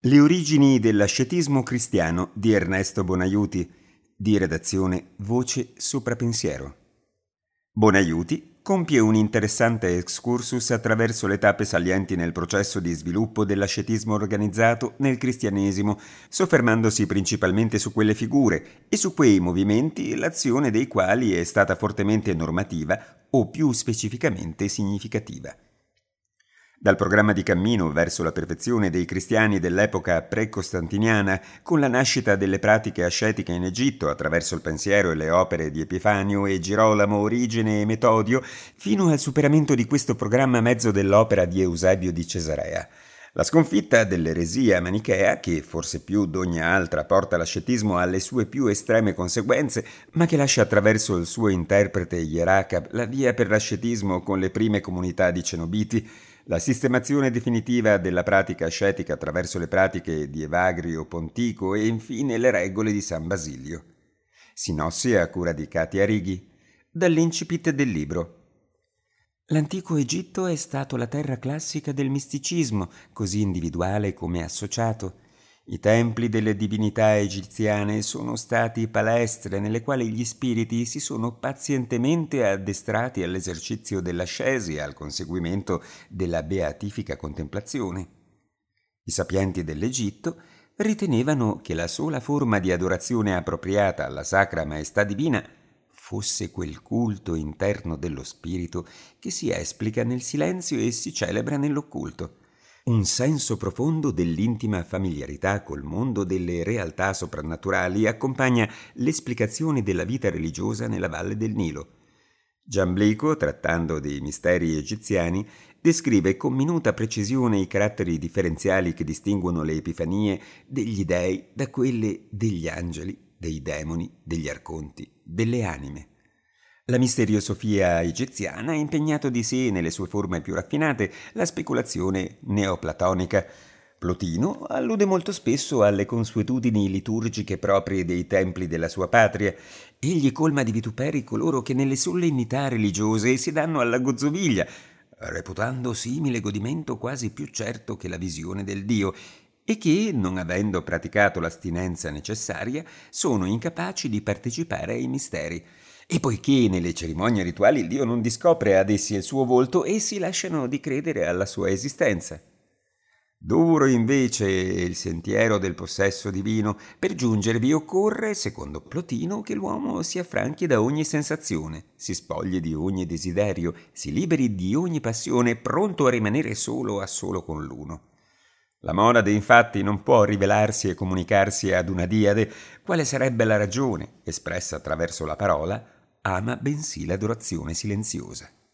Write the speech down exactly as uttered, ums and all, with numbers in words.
Le origini dell'ascetismo cristiano di Ernesto Bonaiuti, di redazione Voce Soprapensiero. Bonaiuti compie un interessante excursus attraverso le tappe salienti nel processo di sviluppo dell'ascetismo organizzato nel cristianesimo, soffermandosi principalmente su quelle figure e su quei movimenti l'azione dei quali è stata fortemente normativa o più specificamente significativa. Dal programma di cammino verso la perfezione dei cristiani dell'epoca pre-costantiniana, con la nascita delle pratiche ascetiche in Egitto attraverso il pensiero e le opere di Epifanio e Girolamo, Origene e Metodio, fino al superamento di questo programma a mezzo dell'opera di Eusebio di Cesarea. La sconfitta dell'eresia manichea, che forse più d'ogni altra porta l'ascetismo alle sue più estreme conseguenze, ma che lascia attraverso il suo interprete Ieracab la via per l'ascetismo con le prime comunità di cenobiti, la sistemazione definitiva della pratica ascetica attraverso le pratiche di Evagrio Pontico e infine le regole di San Basilio. Sinossi a cura di Katia Righi, dall'incipit del libro. L'antico Egitto è stato la terra classica del misticismo, così individuale come associato. I templi delle divinità egiziane sono stati palestre nelle quali gli spiriti si sono pazientemente addestrati all'esercizio dell'ascesi e al conseguimento della beatifica contemplazione. I sapienti dell'Egitto ritenevano che la sola forma di adorazione appropriata alla sacra maestà divina fosse quel culto interno dello spirito che si esplica nel silenzio e si celebra nell'occulto. Un senso profondo dell'intima familiarità col mondo delle realtà soprannaturali accompagna l'esplicazione della vita religiosa nella valle del Nilo. Giamblico, trattando dei misteri egiziani, descrive con minuta precisione i caratteri differenziali che distinguono le epifanie degli dei da quelle degli angeli, dei demoni, degli arconti, delle anime. La misteriosofia egiziana ha impegnato di sé nelle sue forme più raffinate la speculazione neoplatonica. Plotino allude molto spesso alle consuetudini liturgiche proprie dei templi della sua patria. Egli colma di vituperi coloro che nelle solennità religiose si danno alla gozzoviglia, reputando simile godimento quasi più certo che la visione del Dio, e che, non avendo praticato l'astinenza necessaria, sono incapaci di partecipare ai misteri. E poiché nelle cerimonie rituali il Dio non discopre ad essi il suo volto, essi lasciano di credere alla sua esistenza. Duro invece è il sentiero del possesso divino. Per giungervi occorre, secondo Plotino, che l'uomo si affranchi da ogni sensazione, si spogli di ogni desiderio, si liberi di ogni passione, pronto a rimanere solo a solo con l'uno. La monade infatti non può rivelarsi e comunicarsi ad una diade, quale sarebbe la ragione, espressa attraverso la parola, ama bensì l'adorazione silenziosa.